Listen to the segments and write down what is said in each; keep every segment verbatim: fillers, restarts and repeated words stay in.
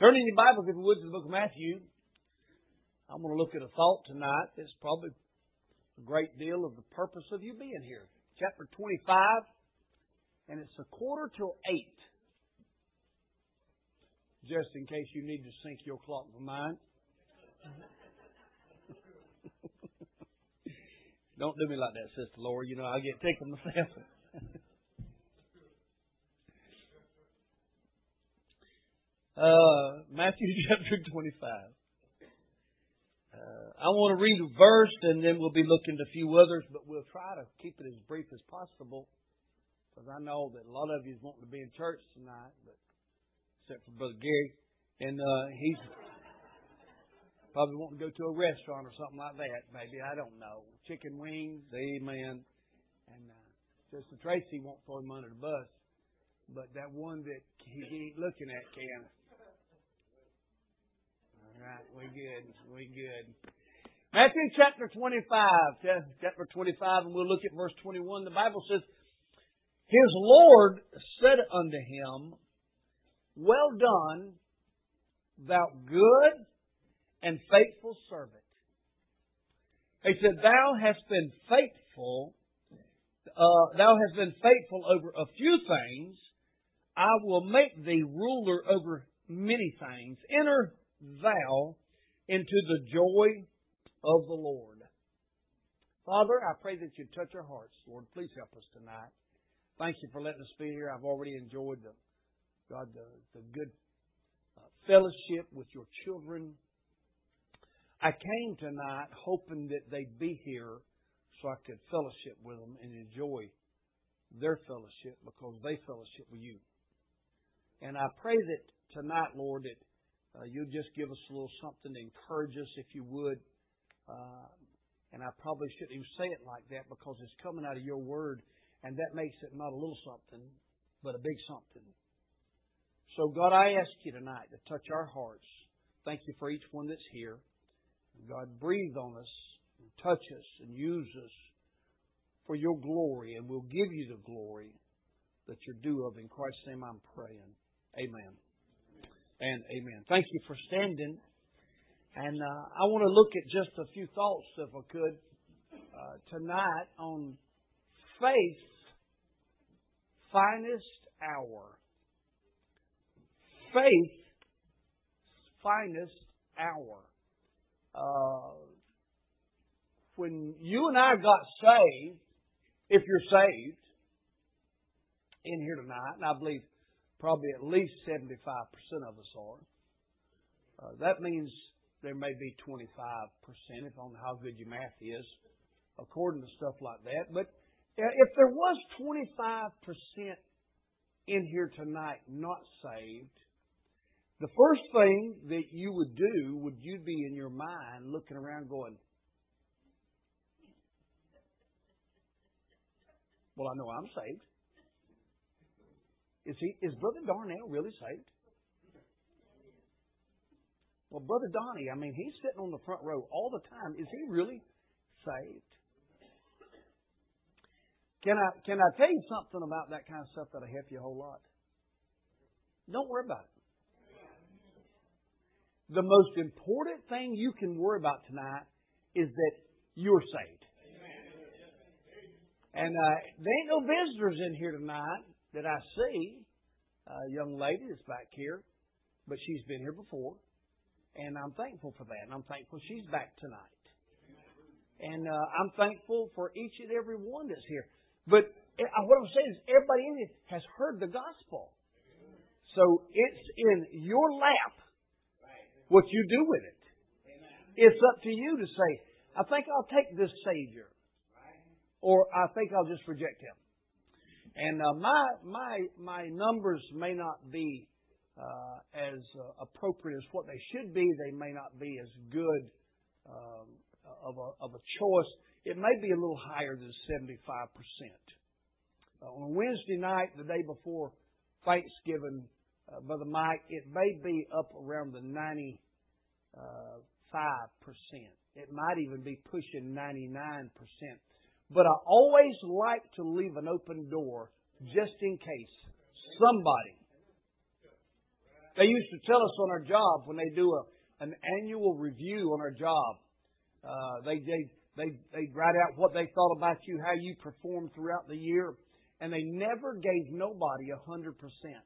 Turn in your Bibles, if you would, to the book of Matthew. I'm going to look at a thought tonight that's probably a great deal of the purpose of you being here. Chapter twenty-five, and it's a quarter till eight. Just in case you need to sync your clock with mine. Don't do me like that, Sister Laura. You know, I get tickled myself. uh, Matthew chapter twenty-five. Uh, I want to read a verse, and then we'll be looking at a few others, but we'll try to keep it as brief as possible, because I know that a lot of you is wanting to be in church tonight, but except for Brother Gary, and uh, he's probably wanting to go to a restaurant or something like that. Maybe, I don't know. Chicken wings, amen. And uh, Sister Tracy won't throw him under the bus, but that one that he ain't looking at can. All right, we good. We good. Matthew chapter twenty-five. Chapter twenty-five, and we'll look at verse twenty-one. The Bible says, His Lord said unto him, Well done, thou good and faithful servant. He said, Thou hast been faithful. Uh, thou hast been faithful over a few things. I will make thee ruler over many things. Enter thou into the joy of the Lord. Father, I pray that you touch our hearts. Lord, please help us tonight. Thank you for letting us be here. I've already enjoyed the God the, the good uh, fellowship with your children. I came tonight hoping that they'd be here so I could fellowship with them and enjoy their fellowship because they fellowship with you. And I pray that tonight, Lord, that uh, you'll just give us a little something to encourage us, if you would. Uh, and I probably shouldn't even say it like that because it's coming out of your word, and that makes it not a little something, but a big something. So, God, I ask you tonight to touch our hearts. Thank you for each one that's here. God, breathe on us, and touch us, and use us for your glory, and we'll give you the glory that you're due of. In Christ's name I'm praying. Amen. And amen. Thank you for standing. And uh, I want to look at just a few thoughts, if I could, uh, tonight on faith's finest hour. Faith's finest hour. Uh, when you and I got saved, if you're saved in here tonight, and I believe probably at least seventy-five percent of us are, uh, that means there may be twenty-five percent, if on how good your math is, according to stuff like that. But if there was twenty-five percent in here tonight not saved, the first thing that you would do would you be in your mind looking around going, well, I know I'm saved. Is he? Is Brother Darnell really saved? Well, Brother Donnie, I mean, he's sitting on the front row all the time. Is he really saved? Can I can I tell you something about that kind of stuff that'll help you a whole lot? Don't worry about it. The most important thing you can worry about tonight is that you're saved. And uh, there ain't no visitors in here tonight that I see. A young lady that's back here, but she's been here before. And I'm thankful for that. And I'm thankful she's back tonight. And uh, I'm thankful for each and every one that's here. But uh, what I'm saying is everybody in here has heard the gospel. So it's in your lap what you do with it. It's up to you to say, I think I'll take this Savior. Or I think I'll just reject Him. And uh, my my my numbers may not be uh, as uh, appropriate as what they should be. They may not be as good um, of a of a choice. It may be a little higher than seventy-five percent. Uh, on Wednesday night, the day before Thanksgiving, uh, Brother Mike, it may be up around the ninety-five percent. It might even be pushing ninety-nine percent. But I always like to leave an open door just in case somebody they used to tell us on our job when they do a, an annual review on our job. Uh, they they they they write out what they thought about you, how you performed throughout the year, and they never gave nobody a hundred percent.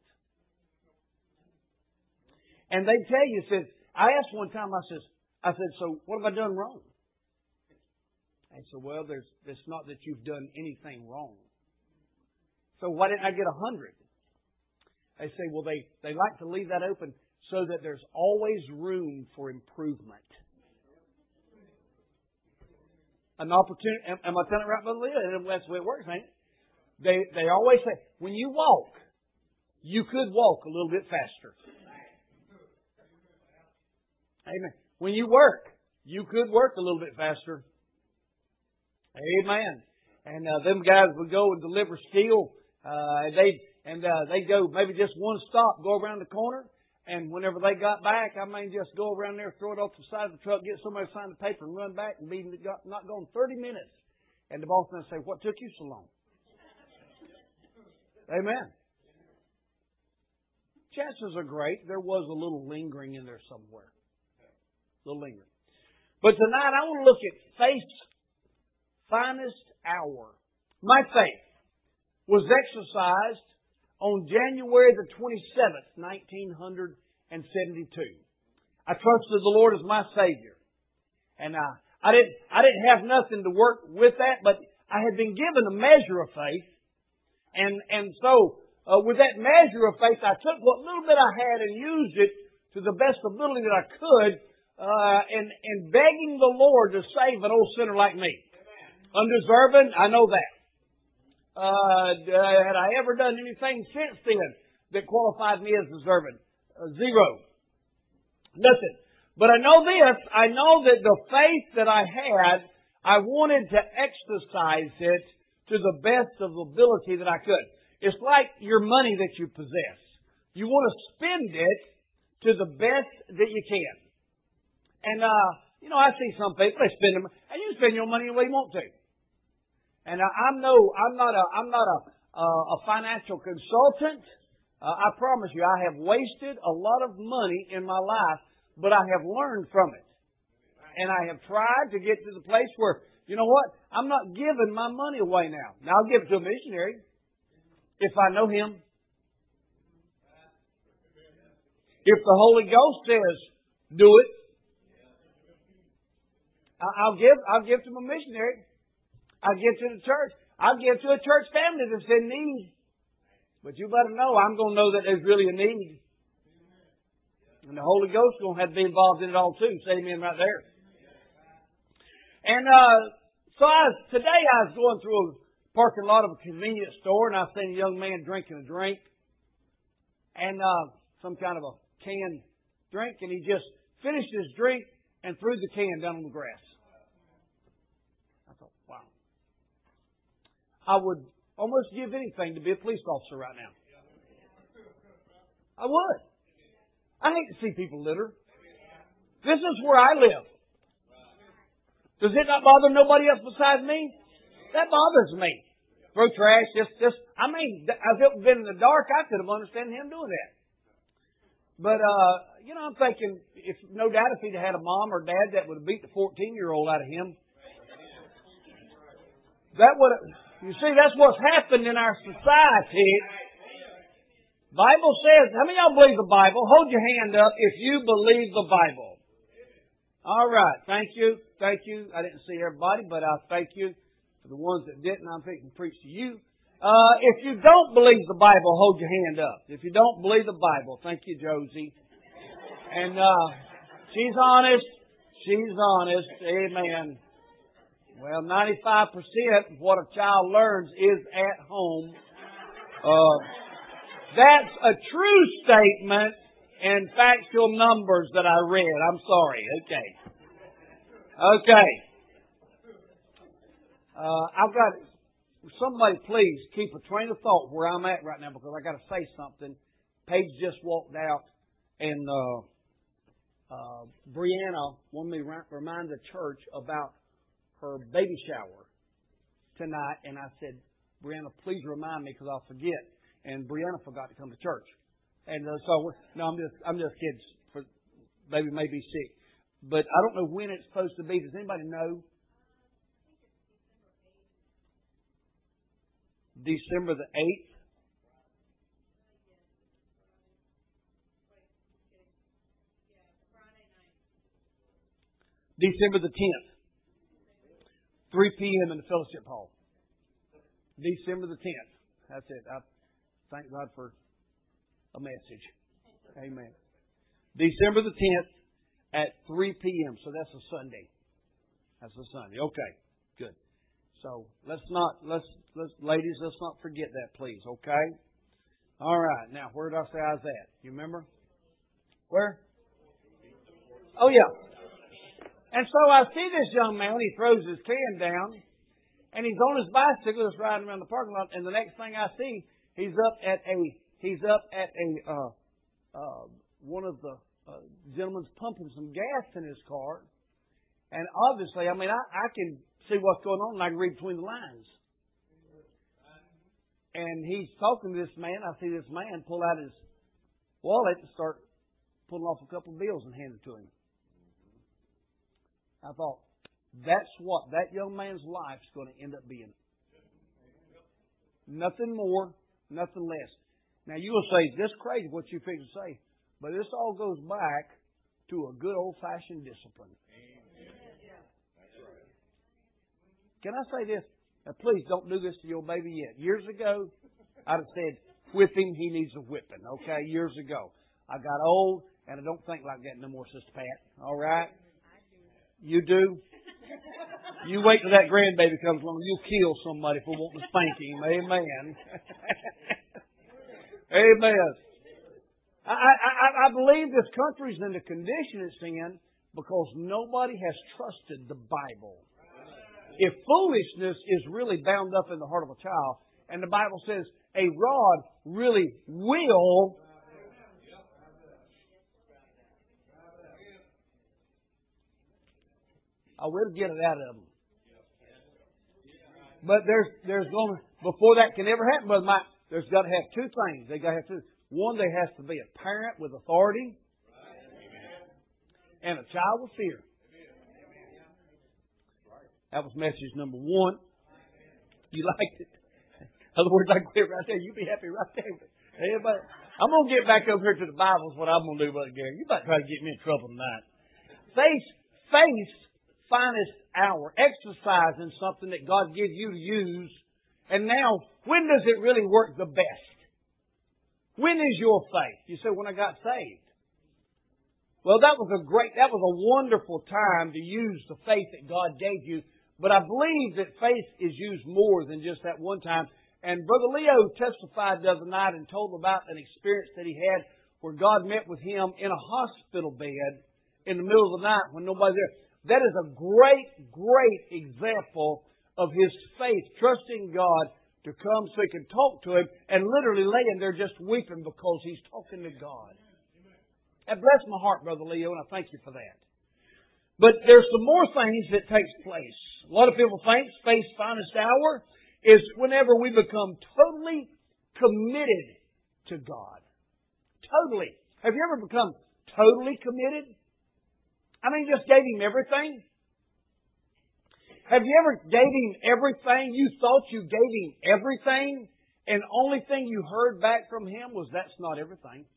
And they tell you, says, I asked one time, I says, I said, so what have I done wrong? They said, well, there's it's not that you've done anything wrong. So why didn't I get a hundred? They say, well, they, they like to leave that open so that there's always room for improvement. An opportunity. Am, am I telling it right, Brother Leah? That's the way it works, ain't it? They they always say, when you walk, you could walk a little bit faster. Amen. When you work, you could work a little bit faster. Amen. And uh, them guys would go and deliver steel. Uh, they and uh, they go maybe just one stop, go around the corner, and whenever they got back, I mean, just go around there, throw it off the side of the truck, get somebody to sign the paper, and run back, and be not gone thirty minutes. And the boss then say, "What took you so long?" Amen. Chances are great there was a little lingering in there somewhere. A little lingering. But tonight I want to look at faith's finest hour. My faith was exercised on January the twenty-seventh, nineteen seventy-two. I trusted the Lord as my Savior. And I, I didn't I didn't have nothing to work with that, but I had been given a measure of faith. And and so uh, with that measure of faith, I took what little bit I had and used it to the best ability that I could, uh, and, and begging the Lord to save an old sinner like me. Undeserving, I know that. Uh, had I ever done anything since then that qualified me as deserving? Uh, zero. Nothing. But I know this. I know that the faith that I had, I wanted to exercise it to the best of the ability that I could. It's like your money that you possess. You want to spend it to the best that you can. And, uh, you know, I see some people, they spend them, and you spend your money the way you want to. And I'm no, I'm not a, I'm not a, a financial consultant. Uh, I promise you, I have wasted a lot of money in my life, but I have learned from it. And I have tried to get to the place where, you know what, I'm not giving my money away now. Now I'll give it to a missionary if I know him. If the Holy Ghost says, do it, I'll give, I'll give to my missionary. I'll give to the church. I'll give to a church family that's in need. But you better know, I'm going to know that there's really a need. And the Holy Ghost is going to have to be involved in it all too. Say amen right there. And uh, so I was, today I was going through a parking lot of a convenience store, and I seen a young man drinking a drink. And uh, some kind of a canned drink. And he just finished his drink and threw the can down on the grass. I thought, wow. I would almost give anything to be a police officer right now. I would. I hate to see people litter. This is where I live. Does it not bother nobody else besides me? That bothers me. Throw trash, just, just, I mean, if it had been in the dark, I could have understood him doing that. But, uh, you know, I'm thinking, if no doubt if he'd had a mom or dad that would have beat the fourteen-year-old out of him. That would have, you see, that's what's happened in our society. Bible says, how many of y'all believe the Bible? Hold your hand up if you believe the Bible. All right. Thank you. Thank you. I didn't see everybody, but I thank you for the ones that didn't. I'm fixing to preach to you. Uh, if you don't believe the Bible, hold your hand up. If you don't believe the Bible, thank you, Josie. And uh, she's honest. She's honest. Amen. Well, ninety-five percent of what a child learns is at home. Uh, that's a true statement and factual numbers that I read. I'm sorry. Okay. Okay. Uh, I've got, somebody please keep a train of thought where I'm at right now because I got to say something. Paige just walked out and uh, uh, Brianna wanted me to remind the church about her baby shower tonight. And I said, Brianna, please remind me because I'll forget. And Brianna forgot to come to church. And uh, so, no, I'm just, I'm just kidding. For baby may be sick, but I don't know when it's supposed to be. Does anybody know? December the eighth. December the tenth. three p.m. in the fellowship hall. December the tenth. That's it. I thank God for a message. Amen. December the tenth at three p.m. So that's a Sunday. That's a Sunday. Okay. Good. So let's not, let's, let's, ladies, let's not forget that, please. Okay? All right. Now, where did I say I was at? You remember? Where? Oh, yeah. And so I see this young man, he throws his can down, and he's on his bicycle, just riding around the parking lot, and the next thing I see, he's up at a, he's up at a, uh, uh, one of the uh, gentlemen's pumping some gas in his car. And obviously, I mean, I, I can see what's going on, and I can read between the lines. And he's talking to this man. I see this man pull out his wallet and start pulling off a couple of bills and hand it to him. I thought, that's what that young man's life is going to end up being. Nothing more, nothing less. Now, you will say, this is crazy what you fix to say. But this all goes back to a good old-fashioned discipline. Can I say this? Now, please don't do this to your baby yet. Years ago, I'd have said, whip him, he needs a whipping. Okay, years ago. I got old, and I don't think like that no more, Sister Pat. All right? You do? You wait till that grandbaby comes along. You'll kill somebody for wanting to spank him. Amen. Amen. I, I, I believe this country's in the condition it's in because nobody has trusted the Bible. If foolishness is really bound up in the heart of a child, and the Bible says a rod really will I will get it out of them. But there's there's going to, before that can ever happen, Brother Mike, there's got to have two things. They got to have two. One, there has to be a parent with authority, and a child with fear. That was message number one. You liked it. In other words, I quit right there. You be happy right there. Everybody, I'm going to get back over here to the Bible. Is what I'm going to do, Brother Gary. You about to try to get me in trouble tonight. Faith, faith, finest hour. Exercise in something that God gives you to use. And now, when does it really work the best? When is your faith? You say, when I got saved. Well, that was a great, that was a wonderful time to use the faith that God gave you. But I believe that faith is used more than just that one time. And Brother Leo testified the other night and told about an experience that he had where God met with him in a hospital bed in the middle of the night when nobody's there. That is a great, great example of his faith, trusting God to come so he can talk to him and literally laying there just weeping because he's talking to God. That blessed my heart, Brother Leo, and I thank you for that. But there's some more things that takes place. A lot of people think faith's finest hour is whenever we become totally committed to God. Totally. Have you ever become totally committed? I mean, just gave Him everything? Have you ever gave Him everything? You thought you gave Him everything, and the only thing you heard back from Him was, that's not everything.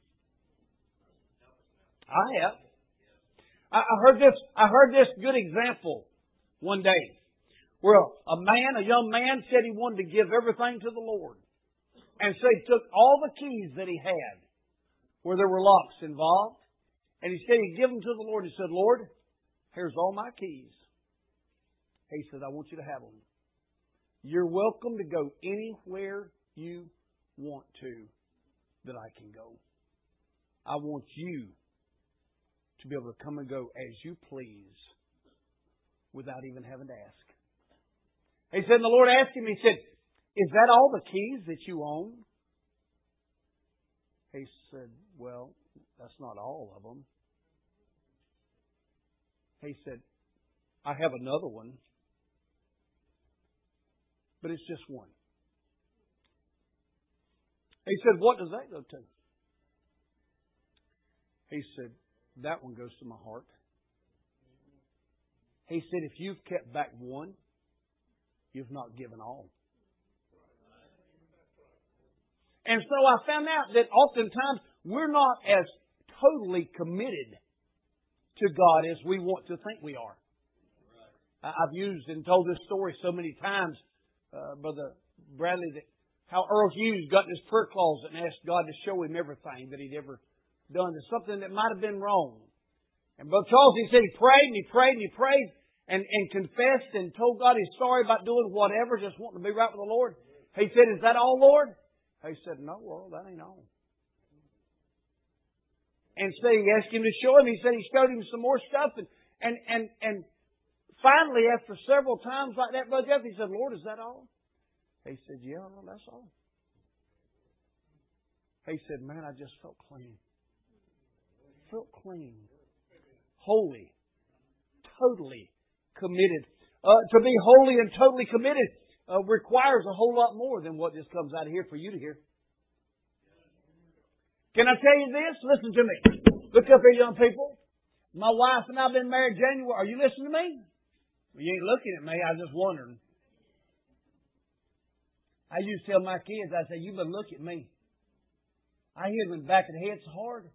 I have. I heard this, I heard this good example one day where a man, a young man said he wanted to give everything to the Lord. And so he took all the keys that he had where there were locks involved. And he said he'd give them to the Lord. He said, Lord, here's all my keys. He said, I want you to have them. You're welcome to go anywhere you want to that I can go. I want you to be able to come and go as you please without even having to ask. He said, and the Lord asked him, He said, is that all the keys that you own? He said, well, that's not all of them. He said, I have another one, but it's just one. He said, what does that go to? He said, that one goes to my heart. He said, if you've kept back one, you've not given all. And so I found out that oftentimes we're not as totally committed to God as we want to think we are. I've used and told this story so many times, uh, Brother Bradley, that how Earl Hughes got in his prayer closet and asked God to show him everything that he'd ever done. There's something that might have been wrong. And Brother Charles, he said he prayed and he prayed and he prayed and, and confessed and told God he's sorry about doing whatever, just wanting to be right with the Lord. He said, is that all, Lord? He said, no, Lord, that ain't all. And so he asked him to show him. He said he showed him some more stuff. And, and, and, and finally, after several times like that, Brother Jeff, he said, Lord, is that all? He said, yeah, Lord, that's all. He said, man, I just felt clean. Felt clean. Holy. Totally committed. Uh, to be holy and totally committed uh, requires a whole lot more than what just comes out of here for you to hear. Can I tell you this? Listen to me. Look up here, young people. My wife and I have been married January. Are you listening to me? Well, you ain't looking at me. I was just wondering. I used to tell my kids, I say, you better look at me. I hear them in the back of the head so hard.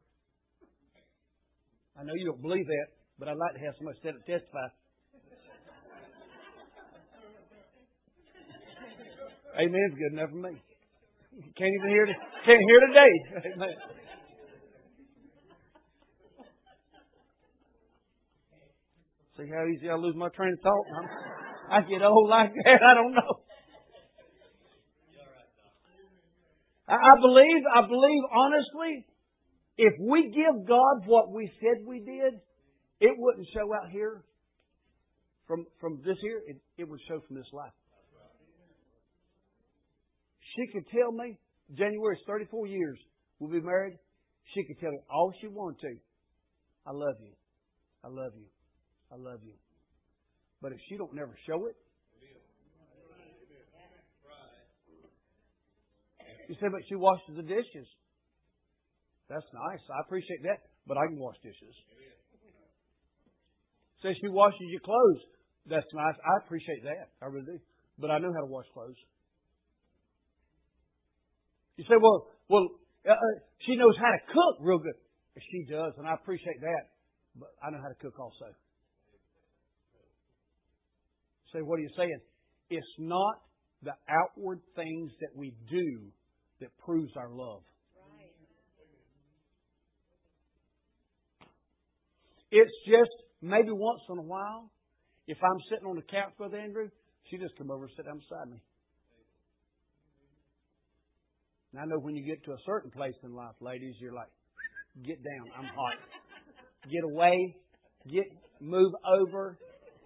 I know you don't believe that, but I'd like to have somebody stand up and testify. Amen's good enough for me. Can't even hear it. Can't hear today. Amen. See how easy I lose my train of thought? I'm, I get old like that. I don't know. I, I believe. I believe honestly, if we give God what we said we did, it wouldn't show out here from from this here. It, it would show from this life. She could tell me, January's thirty-four years, we'll be married. She could tell me all she wanted to. I love you. I love you. I love you. But if she don't never show it, you say, but she washes the dishes. That's nice. I appreciate that. But I can wash dishes. Say she washes your clothes. That's nice. I appreciate that. I really do. But I know how to wash clothes. You say, well, well, uh, she knows how to cook real good. She does, and I appreciate that. But I know how to cook also. Say, what are you saying? It's not the outward things that we do that proves our love. Right. It's just maybe once in a while, if I'm sitting on the couch with Andrew, she just come over and sit down beside me. And I know when you get to a certain place in life, ladies, you're like, get down, I'm hot. Get away, get, move over.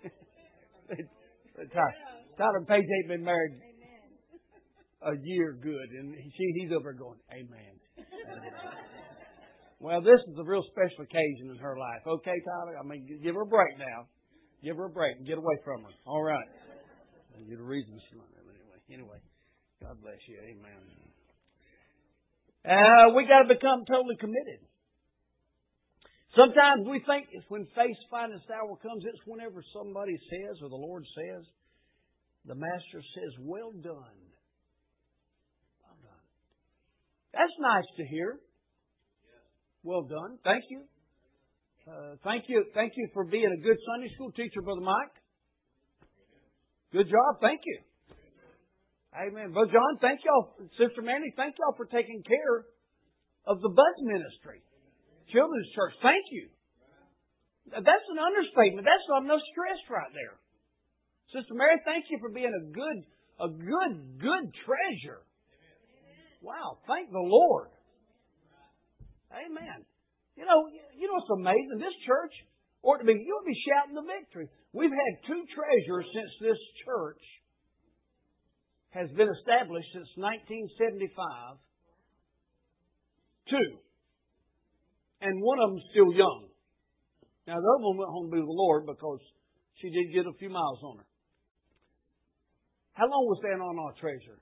Tyler, Tyler and Paige ain't been married a year good, and she, he's over going, amen. Amen. Well, this is a real special occasion in her life. Okay, Tyler? I mean, give her a break now. Give her a break and get away from her. All right. You're the reason she's not there anyway. Anyway, God bless you. Amen. Uh, we got to become totally committed. Sometimes we think it's when face finest hour comes, it's whenever somebody says or the Lord says, the Master says, well done. Well done. That's nice to hear. Well done. Thank you. Uh, thank you. Thank you for being a good Sunday school teacher, Brother Mike. Good job. Thank you. Amen. Brother John, thank y'all. Sister Mandy, thank y'all for taking care of the Bud Ministry. Children's Church, thank you. That's an understatement. That's not no stress right there. Sister Mary, thank you for being a good, a good, good treasure. Wow, thank the Lord. Amen. You know, you know what's amazing? This church ought to be, you ought to be shouting the victory. We've had two treasurers since this church has been established since nineteen seventy-five. Two. And one of them's still young. Now, the other one went home to be with the Lord because she did get a few miles on her. How long was that on our treasure?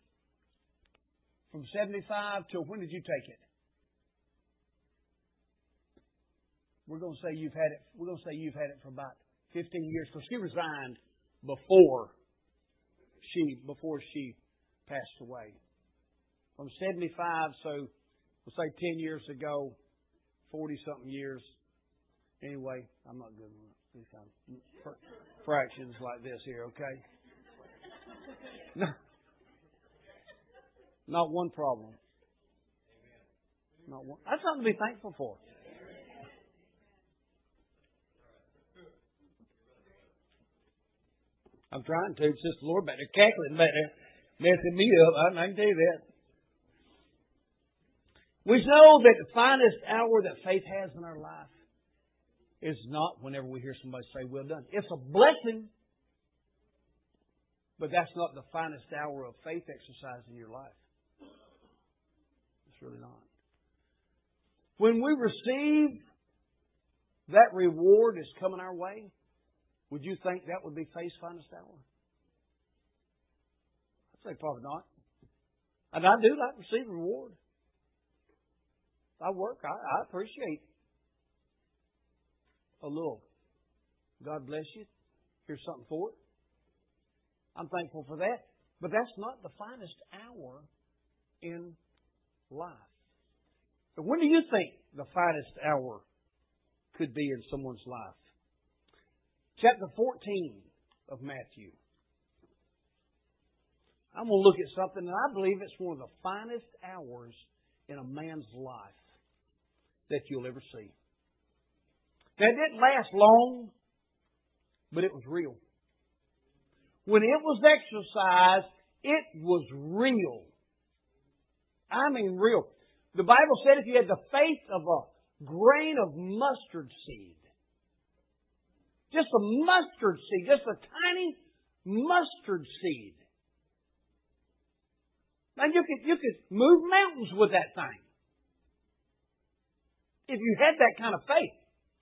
From seventy-five till when did you take it? we're going to say you've had it. We're going to say you've had it for about fifteen years because she resigned before she before she passed away. From seventy-five, so we'll say ten years ago, forty something years. Anyway, I'm not good with these kind of fractions like this here. Okay. No, not one problem. Not one. That's something to be thankful for. I'm trying to. It's just the Lord back there cackling back there, messing me up. I, I can tell you that. We know that the finest hour that faith has in our life is not whenever we hear somebody say, well done. It's a blessing, but that's not the finest hour of faith exercise in your life. It's really not. When we receive that reward is coming our way, would you think that would be faith's finest hour? I'd say probably not. And I do like to receive reward. I work. I, I appreciate a little. God bless you. Here's something for it. I'm thankful for that. But that's not the finest hour in life. So when do you think the finest hour could be in someone's life? Chapter fourteen of Matthew. I'm going to look at something, and I believe it's one of the finest hours in a man's life that you'll ever see. Now, it didn't last long, but it was real. When it was exercised, it was real. I mean real. The Bible said if you had the faith of a grain of mustard seed, just a mustard seed, just a tiny mustard seed, now you could, you could move mountains with that thing. If you had that kind of faith.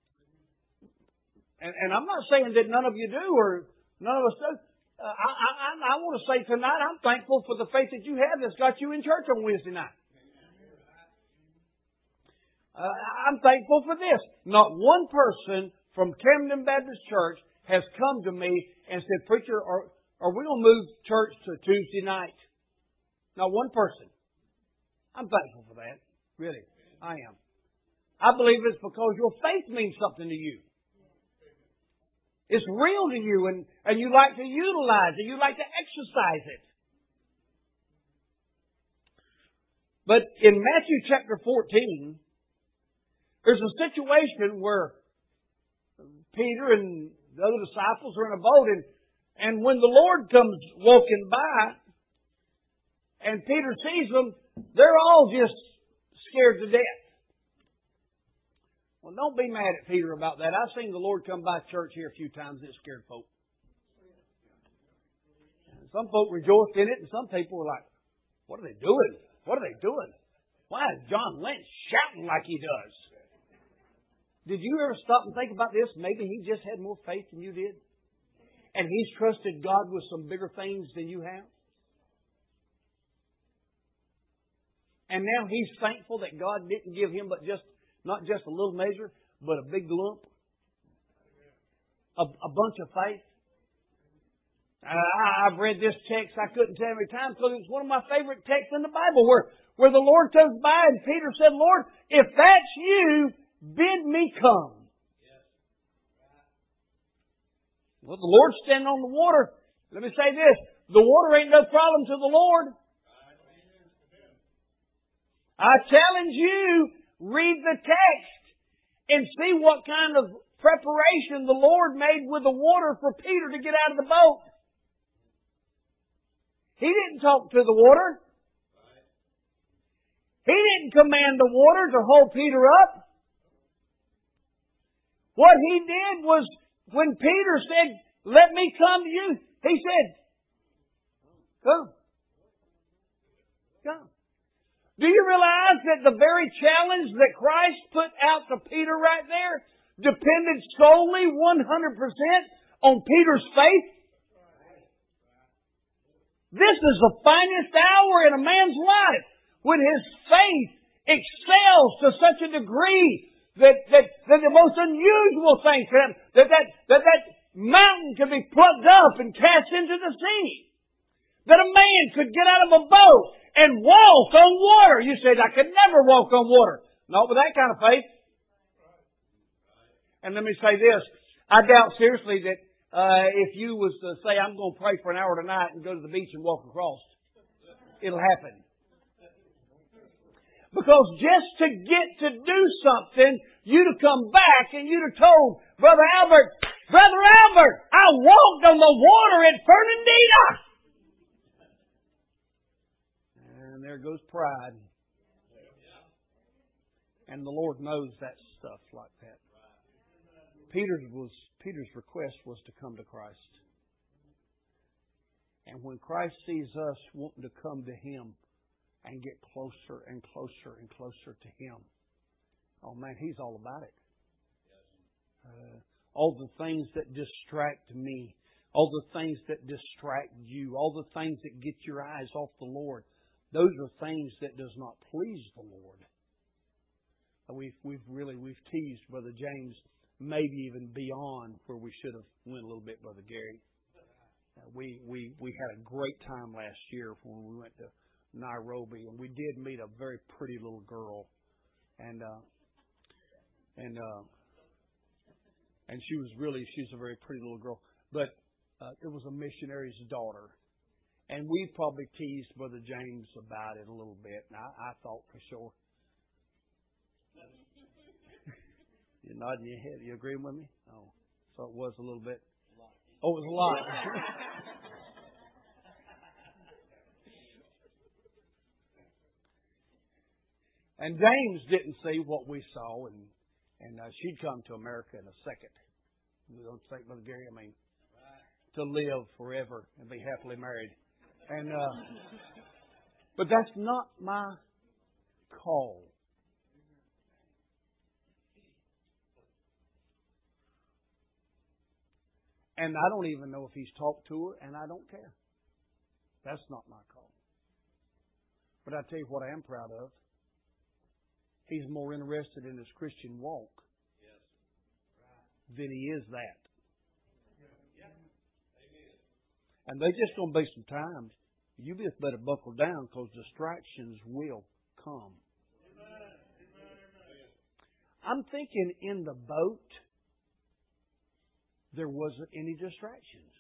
And, and I'm not saying that none of you do or none of us do. Uh, I, I, I want to say tonight, I'm thankful for the faith that you have that's got you in church on Wednesday night. Uh, I'm thankful for this. Not one person from Camden Baptist Church has come to me and said, Preacher, are, are we going to move church to Tuesday night? Not one person. I'm thankful for that. Really, I am. I believe it's because your faith means something to you. It's real to you, and, and you like to utilize it. You like to exercise it. But in Matthew chapter fourteen, there's a situation where Peter and the other disciples are in a boat, and, and when the Lord comes walking by, and Peter sees them, they're all just scared to death. Well, don't be mad at Peter about that. I've seen the Lord come by church here a few times that scared folk. Some folk rejoiced in it, and some people were like, what are they doing? What are they doing? Why is John Lynch shouting like he does? Did you ever stop and think about this? Maybe he just had more faith than you did. And he's trusted God with some bigger things than you have. And now he's thankful that God didn't give him but just not just a little measure, but a big lump. A, a bunch of faith. I, I've read this text, I couldn't tell how many times, because it's one of my favorite texts in the Bible where, where the Lord comes by and Peter said, Lord, if that's you, bid me come. Well, the Lord's standing on the water. Let me say this. The water ain't no problem to the Lord. I challenge you, read the text and see what kind of preparation the Lord made with the water for Peter to get out of the boat. He didn't talk to the water. He didn't command the water to hold Peter up. What he did was, when Peter said, let me come to you, he said, come. Come. Do you realize that the very challenge that Christ put out to Peter right there depended solely one hundred percent on Peter's faith? This is the finest hour in a man's life when his faith excels to such a degree That, that, that the most unusual things could happen. That that, that that mountain could be plucked up and cast into the sea. That a man could get out of a boat and walk on water. You said, I could never walk on water. Not with that kind of faith. And let me say this. I doubt seriously that uh, if you was to say, I'm going to pray for an hour tonight and go to the beach and walk across, it'll happen. Because just to get to do something, you'd have come back and you'd have told Brother Albert, Brother Albert, I walked on the water at Fernandina. And there goes pride. And the Lord knows that stuff like that. Peter's was Peter's request was to come to Christ. And when Christ sees us wanting to come to Him and get closer and closer and closer to Him, oh man, He's all about it. Uh, all the things that distract me, all the things that distract you, all the things that get your eyes off the Lord, those are things that does not please the Lord. We've we've really we've teased Brother James, maybe even beyond where we should have went a little bit, Brother Gary. Uh, we we we had a great time last year when we went to Nairobi, and we did meet a very pretty little girl, and uh, and uh, and she was really she's a very pretty little girl, but uh, it was a missionary's daughter, and we probably teased Brother James about it a little bit, and I, I thought for sure. You're nodding your head. You agreeing with me? Oh, so it was a little bit. Oh, it was a lot. And James didn't see what we saw, and and uh, she'd come to America in a second. We don't think, Brother Gary, I mean, to live forever and be happily married. And uh, but that's not my call. And I don't even know if he's talked to her, and I don't care. That's not my call. But I tell you what I am proud of. He's more interested in his Christian walk than he is that. And there's just going to be some times you just better buckle down because distractions will come. I'm thinking in the boat, there wasn't any distractions.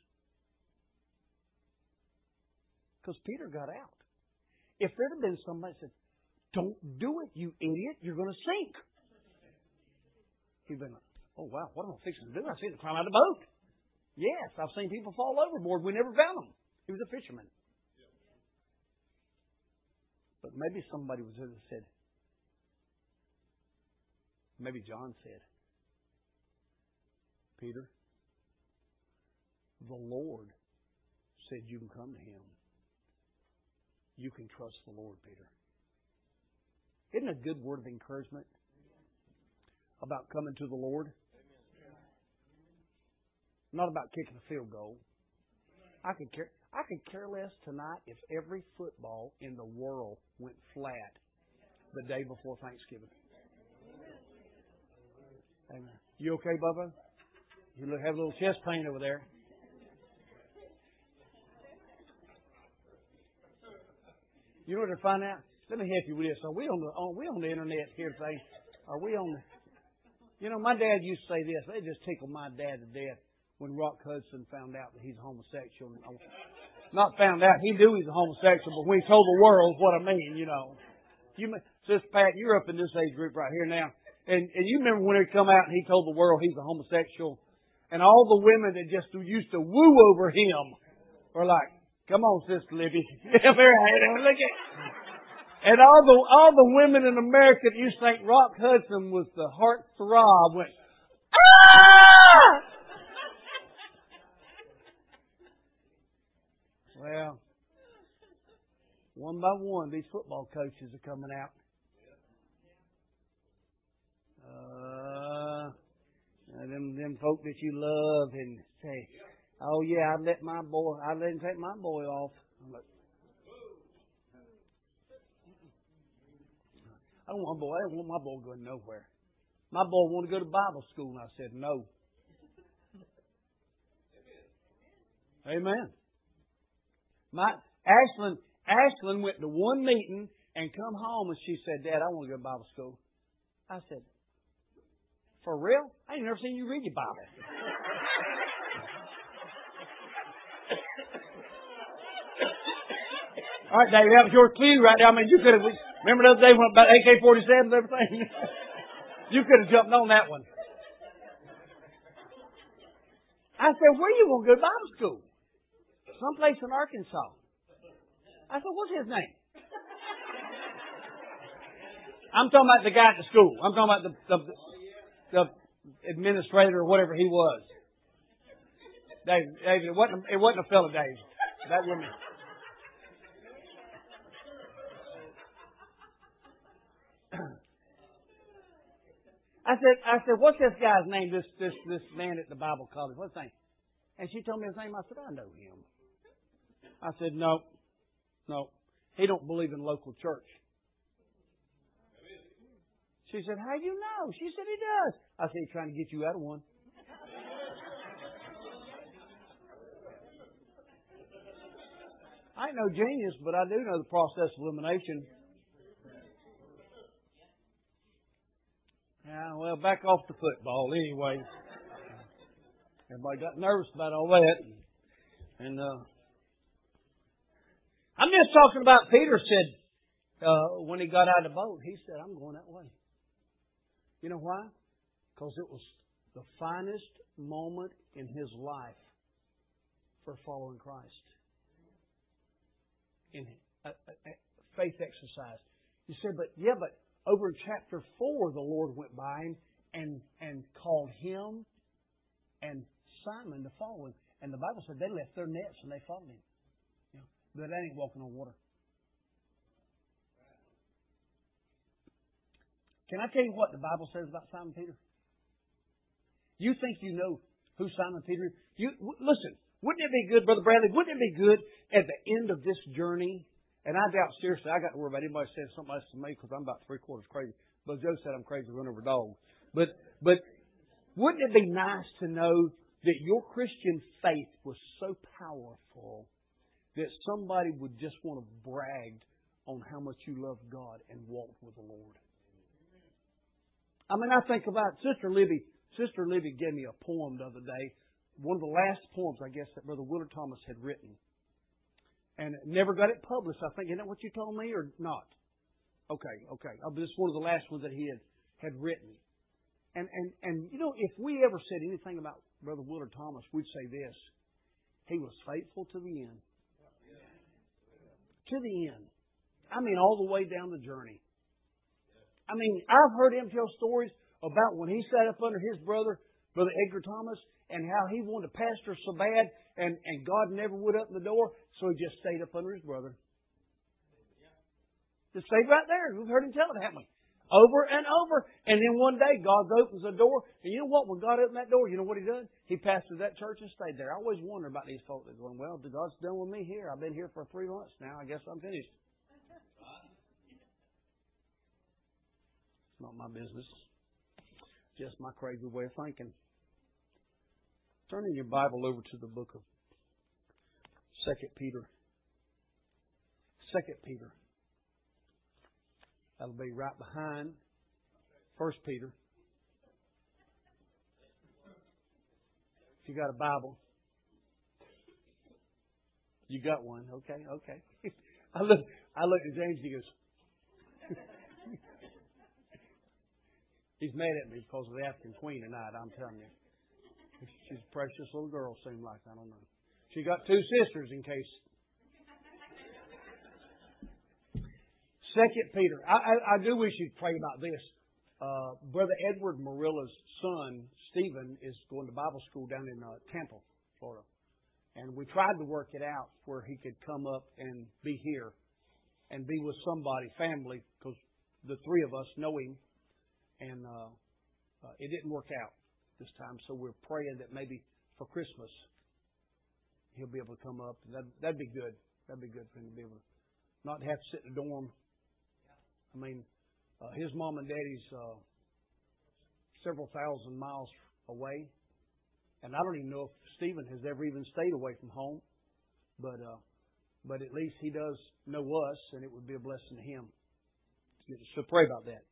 Because Peter got out. If there'd have been somebody that said, don't do it, you idiot, you're going to sink. He'd been like, oh wow, what am I fixing to do? I see him climb out of the boat. Yes, I've seen people fall overboard. We never found him. He was a fisherman. But maybe somebody was there that said, maybe John said, Peter, the Lord said you can come to Him. You can trust the Lord, Peter. Isn't it a good word of encouragement about coming to the Lord? Not about kicking a field goal. I could care, I could care less tonight if every football in the world went flat the day before Thanksgiving. Amen. You okay, Bubba? You look, have a little chest pain over there. You know what to find out? Let me help you with this. Are we on the are we on the internet here today? Are we on the? You know, my dad used to say this. They just tickled my dad to death when Rock Hudson found out that he's homosexual. Not found out, he knew he's a homosexual, but when he told the world what I mean, you know. You, Sister Pat, you're up in this age group right here now, and and you remember when he come out and he told the world he's a homosexual, and all the women that just used to woo over him were like, come on, Sister Libby. Yeah, very right. Look at. And all the all the women in America that used to think Rock Hudson was the heart throb went, ah! Well, one by one, these football coaches are coming out. Uh, them them folk that you love and say, oh yeah, I let my boy, I let him take my boy off. I'm like, I don't want my boy. I don't want my boy going nowhere. My boy wanted to go to Bible school, and I said, no. Amen. My Ashlyn, Ashlyn went to one meeting and come home, and she said, Dad, I want to go to Bible school. I said, for real? I ain't never seen you read your Bible. All right, Dave, that was your clue right there. I mean, you could have, remember the other day when about A K forty-sevens and everything? You could have jumped on that one. I said, where you want to go to Bible school? Someplace in Arkansas. I said, what's his name? I'm talking about the guy at the school. I'm talking about the, the, the administrator or whatever he was. Dave, Dave, it wasn't, it wasn't a fellow, Dave. That woman. I said, I said, what's this guy's name, this, this, this man at the Bible college? What's his name? And she told me his name. I said, I know him. I said, no, no. He don't believe in local church. She said, how do you know? She said, he does. I said, he's trying to get you out of one. I ain't no genius, but I do know the process of elimination. Yeah, well, back off the football anyway. Everybody got nervous about all that. And uh, I'm just talking about Peter said, uh, when he got out of the boat, he said, I'm going that way. You know why? Because it was the finest moment in his life for following Christ. In a, a, a faith exercise. You said, but yeah, but over in chapter four, the Lord went by him and, and called him and Simon to follow him. And the Bible said they left their nets and they followed him. You know, but that ain't walking on water. Can I tell you what the Bible says about Simon Peter? You think you know who Simon Peter is? You, w- listen, wouldn't it be good, Brother Bradley, wouldn't it be good at the end of this journey? And I doubt, seriously, I got to worry about anybody saying something else to me because I'm about three quarters crazy. But Joe said I'm crazy to run over dogs. But, but wouldn't it be nice to know that your Christian faith was so powerful that somebody would just want to brag on how much you love God and walk with the Lord? I mean, I think about Sister Libby. Sister Libby gave me a poem the other day. One of the last poems, I guess, that Brother Willard Thomas had written. And never got it published. I think, isn't that what you told me or not? Okay, okay. Oh, this is one of the last ones that he had, had written. And, and, and, you know, if we ever said anything about Brother Willard Thomas, we'd say this. He was faithful to the end. To the end. I mean, all the way down the journey. I mean, I've heard him tell stories about when he sat up under his brother, Brother Edgar Thomas, and how he wanted to pastor so bad, and, and God never would open the door, so he just stayed up under his brother. Just stayed right there. We've heard him tell it, haven't we? Over and over. And then one day, God opens the door, and you know what? When God opened that door, you know what He done? He pastored that church and stayed there. I always wonder about these folks that are going, well, God's done with me here. I've been here for three months now. I guess I'm finished. It's not my business. Just my crazy way of thinking. Turn in your Bible over to the book of Second Peter. Second Peter. That'll be right behind First Peter. If you got a Bible. You got one. Okay, okay. I look I look at James, he goes, he's mad at me because of the African Queen tonight, I'm telling you. She's a precious little girl, seemed like. I don't know. She got two sisters in case. Second Peter. I, I, I do wish you'd pray about this. Uh, Brother Edward Marilla's son, Stephen, is going to Bible school down in uh, Tampa, Florida. And we tried to work it out where he could come up and be here and be with somebody, family, because the three of us know him. And uh, uh, it didn't work out this time, so we're praying that maybe for Christmas he'll be able to come up. That, that'd be good. That'd be good for him to be able to not have to sit in a dorm. I mean, uh, his mom and daddy's uh, several thousand miles away. And I don't even know if Stephen has ever even stayed away from home. But uh, but at least he does know us, and it would be a blessing to him. So pray about that.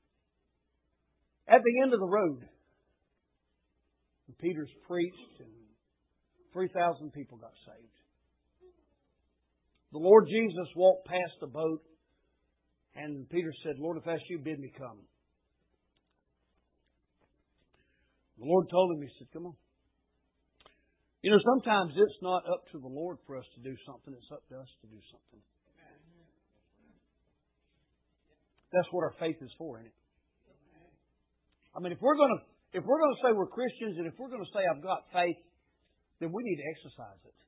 At the end of the road, Peter's preached, and three thousand people got saved. The Lord Jesus walked past the boat, and Peter said, Lord, if that's you, bid me come. The Lord told him, He said, come on. You know, sometimes it's not up to the Lord for us to do something. It's up to us to do something. That's what our faith is for, isn't it? I mean, if we're going to if we're going to say we're Christians, and if we're going to say I've got faith, then we need to exercise it.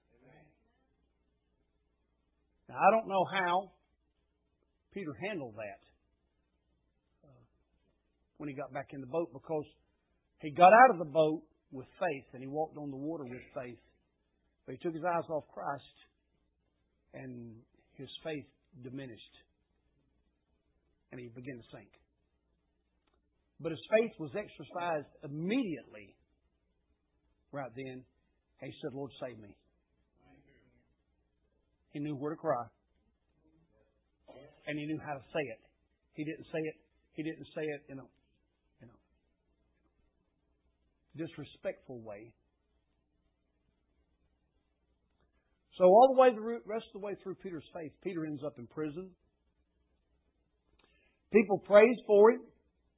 Now, I don't know how Peter handled that uh, when he got back in the boat, because he got out of the boat with faith, and he walked on the water with faith. But he took his eyes off Christ, and his faith diminished, and he began to sink. But his faith was exercised immediately right then. And he said, Lord, save me. He knew where to cry. And he knew how to say it. He didn't say it. He didn't say it in a, in a disrespectful way. So all the way, the rest of the way through Peter's faith, Peter ends up in prison. People praise for him.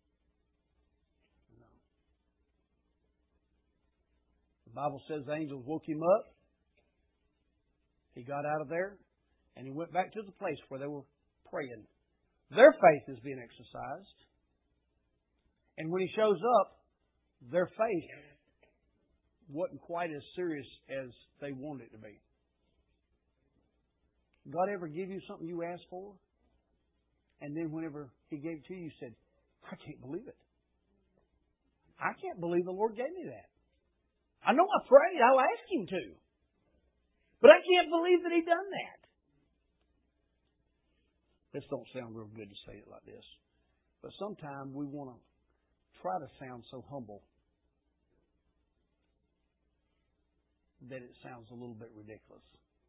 The Bible says the angels woke him up. He got out of there, and he went back to the place where they were praying. Their faith is being exercised. And when he shows up, their faith wasn't quite as serious as they wanted it to be. God ever give you something you asked for? And then whenever He gave it to you, you said, I can't believe it. I can't believe the Lord gave me that. I know I prayed. I'll ask Him to. But I can't believe that He done that. This don't sound real good to say it like this. But sometimes we want to try to sound so humble that it sounds a little bit ridiculous.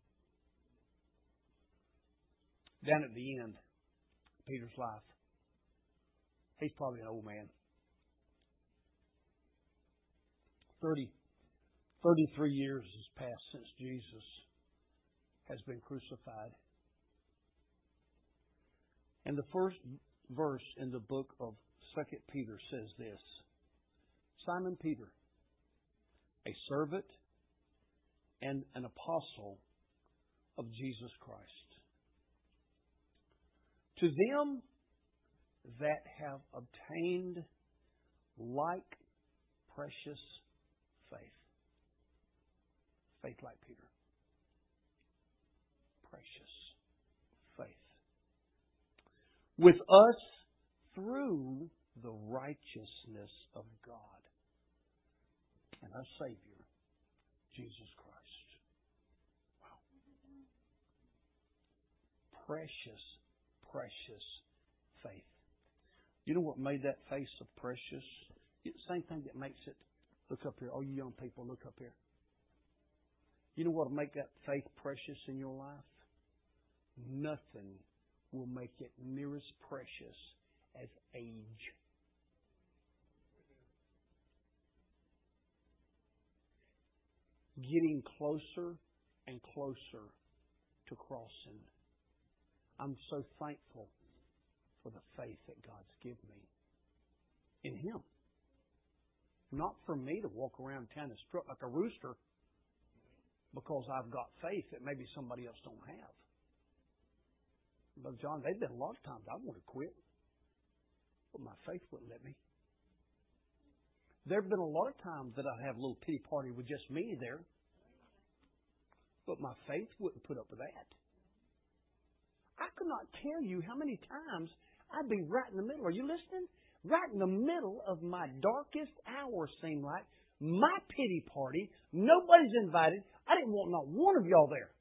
Down at the end of Peter's life, he's probably an old man. Thirty. Thirty-three years has passed since Jesus has been crucified. And the first verse in the book of Second Peter says this: Simon Peter, a servant and an apostle of Jesus Christ, to them that have obtained like precious faith. Faith like Peter. Precious faith. With us through the righteousness of God and our Savior, Jesus Christ. Wow. Precious, precious faith. You know what made that face so precious? It's the same thing that makes it. Look up here. All you young people, look up here. You know what will make that faith precious in your life? Nothing will make it near as precious as age. Getting closer and closer to crossing. I'm so thankful for the faith that God's given me in Him. Not for me to walk around town and strut like a rooster because I've got faith that maybe somebody else don't have. Brother John, there've been a lot of times I want to quit, but my faith wouldn't let me. There have been a lot of times that I'd have a little pity party with just me there, but my faith wouldn't put up with that. I could not tell you how many times I'd be right in the middle. Are you listening? Right in the middle of my darkest hour, seemed like, my pity party, nobody's invited. I didn't want not one of y'all there.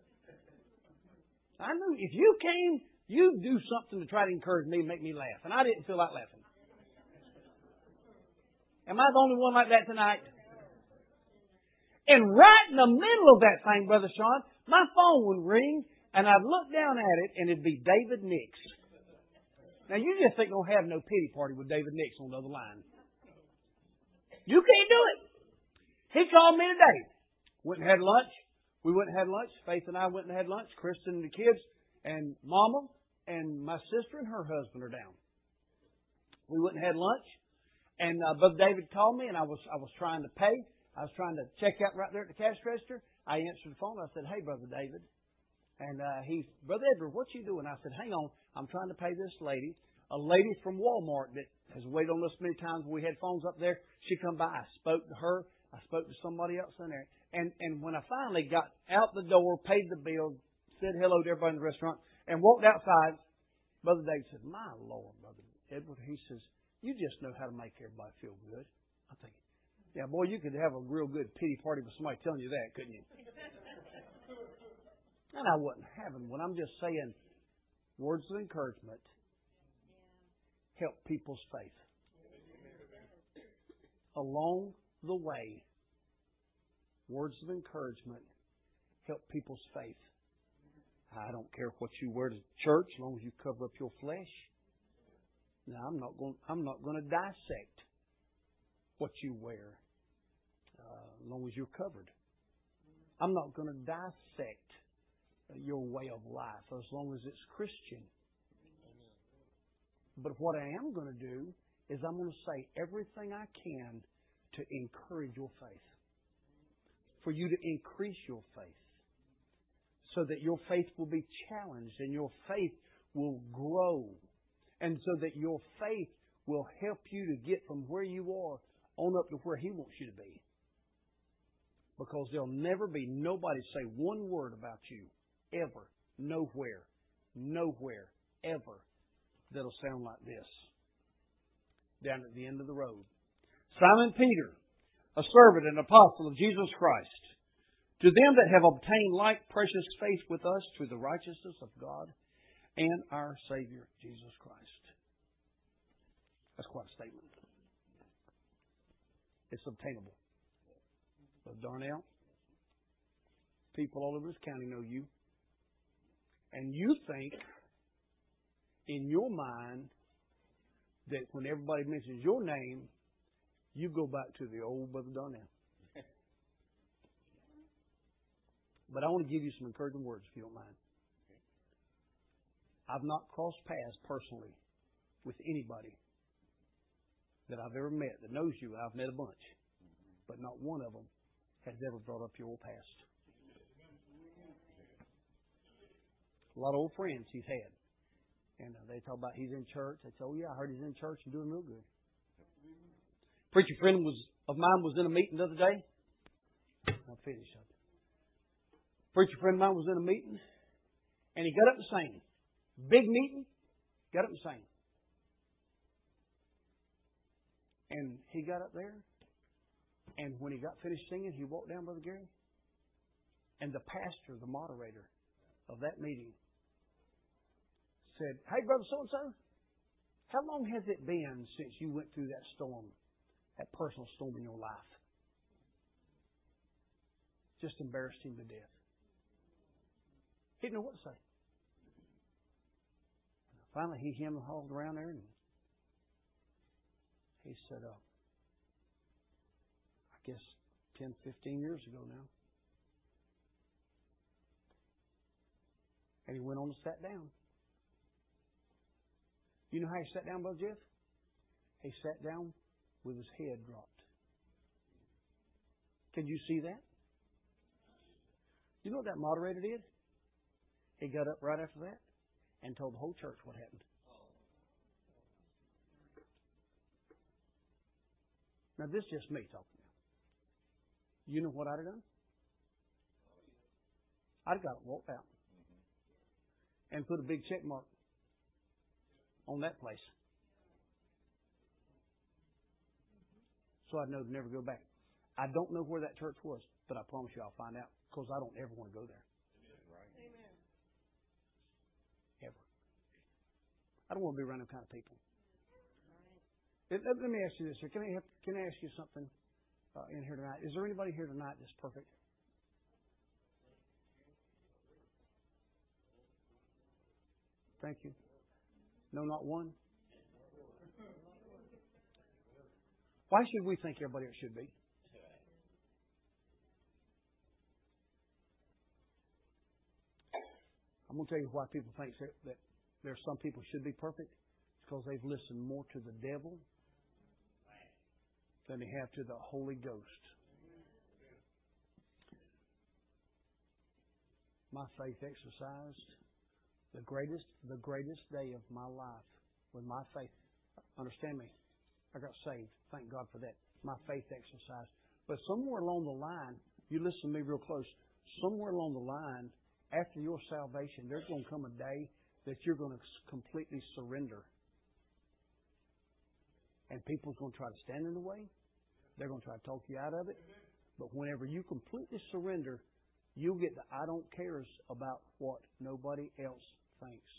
I knew if you came, you'd do something to try to encourage me and make me laugh. And I didn't feel like laughing. Am I the only one like that tonight? And right in the middle of that thing, Brother Sean, my phone would ring, and I'd look down at it, and it'd be David Nix. Now, you just ain't going to have no pity party with David Nix on the other line. You can't do it. He called me today. Went and had lunch. We went and had lunch. Faith and I went and had lunch. Kristen and the kids and Mama and my sister and her husband are down. We went and had lunch. And uh, Brother David called me, and I was I was trying to pay. I was trying to check out right there at the cash register. I answered the phone. I said, "Hey, Brother David." And uh, he, "Brother Edward, what you doing?" I said, "Hang on. I'm trying to pay this lady. A lady from Walmart that has waited on us many times. We had phones up there. She come by. I spoke to her. I spoke to somebody else in there. And and when I finally got out the door, paid the bill, said hello to everybody in the restaurant, and walked outside, Brother David said, "My Lord, Brother Edward," he says, "you just know how to make everybody feel good." I'm thinking, yeah, boy, you could have a real good pity party with somebody telling you that, couldn't you? And I wasn't having one. I'm just saying words of encouragement help people's faith. Along the way, words of encouragement help people's faith. I don't care what you wear to church, as long as you cover up your flesh. Now, I'm not going. I'm not going to dissect what you wear, uh, as long as you're covered. I'm not going to dissect your way of life, as long as it's Christian. But what I am going to do is I'm going to say everything I can to encourage your faith. For you to increase your faith. So that your faith will be challenged and your faith will grow. And so that your faith will help you to get from where you are on up to where He wants you to be. Because there'll never be nobody say one word about you. Ever. Nowhere. Nowhere. Ever. That'll sound like this. Down at the end of the road. Simon Peter, a servant and apostle of Jesus Christ, to them that have obtained like precious faith with us through the righteousness of God and our Savior Jesus Christ. That's quite a statement. It's obtainable. But Darnell, people all over this county know you. And you think in your mind that when everybody mentions your name, you go back to the old Brother Darnell. But I want to give you some encouraging words, if you don't mind. I've not crossed paths personally with anybody that I've ever met that knows you. I've met a bunch. But not one of them has ever brought up your old past. A lot of old friends he's had. And uh, they talk about he's in church. They say, "Oh, yeah, I heard he's in church and doing real good." Preacher friend was of mine was in a meeting the other day. I'll finish up. Preacher friend of mine was in a meeting, and he got up and sang. Big meeting, got up and sang. And he got up there, and when he got finished singing, he walked down, Brother Gary, and the pastor, the moderator of that meeting, said, "Hey, Brother so-and-so, how long has it been since you went through that storm, that personal storm in your life?" Just embarrassed him to death. He didn't know what to say. Finally, he hemmed and hawed around there, and he said, uh, I guess ten, fifteen years ago now. And he went on and sat down. You know how he sat down, Brother Jeff? He sat down with his head dropped. Can you see that? You know what that moderator did? He got up right after that and told the whole church what happened. Now, this is just me talking now. You know what I'd have done? I'd have got up and walked out and put a big check mark on that place. So I'd know to never go back. I don't know where that church was, but I promise you I'll find out because I don't ever want to go there. Amen. Ever. I don't want to be around them kind of people. Let, let me ask you this. Can I, have, can I ask you something uh, in here tonight? Is there anybody here tonight that's perfect? Thank you. No, not one? Why should we think everybody else should be? I'm going to tell you why people think that, that there are some people should be perfect. It's because they've listened more to the devil than they have to the Holy Ghost. My faith exercised, the greatest, the greatest day of my life was my faith. Understand me? I got saved. Thank God for that. My faith exercised. But somewhere along the line, you listen to me real close, somewhere along the line, after your salvation, there's going to come a day that you're going to completely surrender. And people's going to try to stand in the way. They're going to try to talk you out of it. But whenever you completely surrender, you'll get the I don't cares about what nobody else thinks.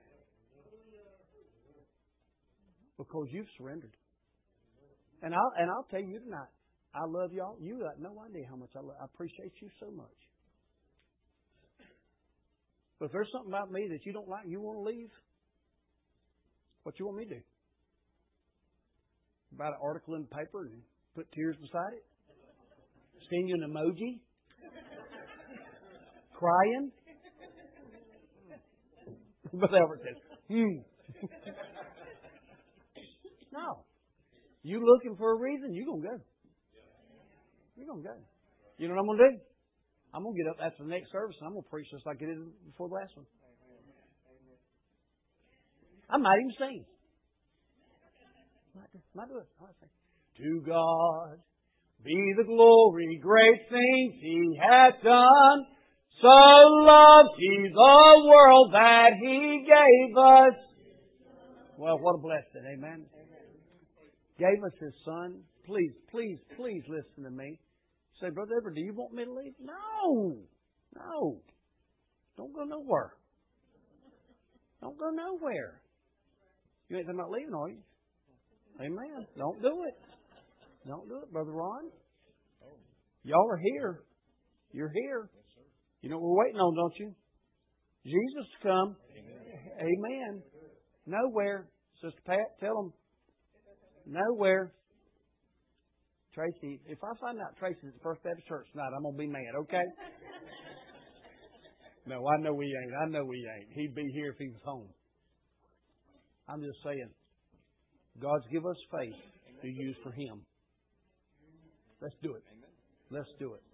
Because you've surrendered. And I'll, and I'll tell you tonight, I love y'all. You got no idea how much I love. I appreciate you so much. But if there's something about me that you don't like, you want to leave, what you want me to do? Write an article in the paper and put tears beside it? Send you an emoji? Crying? But Albert says, hmm. No. You looking for a reason, you're going to go. You're going to go. You know what I'm going to do? I'm going to get up after the next service and I'm going to preach just like I did before the last one. I might even sing. Might do, might do it. I might sing. To God be the glory, great things He hath done. So loved He the world that He gave us. Well, what a blessing. Amen. Gave us His Son. Please, please, please listen to me. Say, Brother Edward, do you want me to leave? No. No. Don't go nowhere. Don't go nowhere. You ain't thinking about leaving, are you? Amen. Don't do it. Don't do it, Brother Ron. Y'all are here. You're here. You know what we're waiting on, don't you? Jesus to come. Amen. Amen. Nowhere. Sister Pat, tell them. Nowhere. Tracy, if I find out Tracy's at the First Baptist Church tonight, I'm going to be mad, okay? No, I know he ain't. I know he ain't. He'd be here if he was home. I'm just saying, God's give us faith to use for Him. Let's do it. Let's do it.